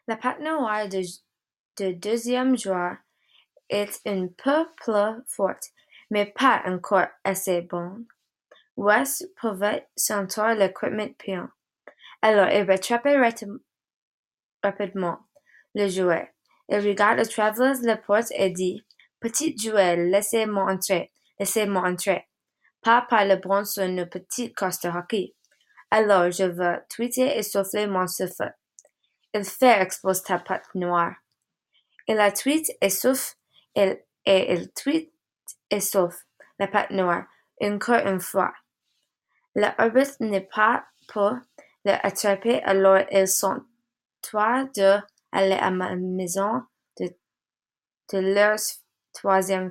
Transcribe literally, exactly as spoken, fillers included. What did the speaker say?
La patte noire de, de deuxième joueur est un peu plus forte, mais pas encore assez bonne. West pouvait sentir l'équipement pion. Alors il rattrape rapidement le jouet. Il regarde à travers la porte et dit: Petit jouet, laissez-moi entrer, laissez-moi entrer. Pas par le bronze sur nos petites casques de hockey. Alors je vais tweeter et souffler mon souffle. Il fait exploser ta patte noire. Il la tweet et souffle, et il tweet et souffle la patte noire, encore une fois. L'arbitre n'est pas pour l'attraper, alors ils sont trois de aller à la maison de, de leur troisième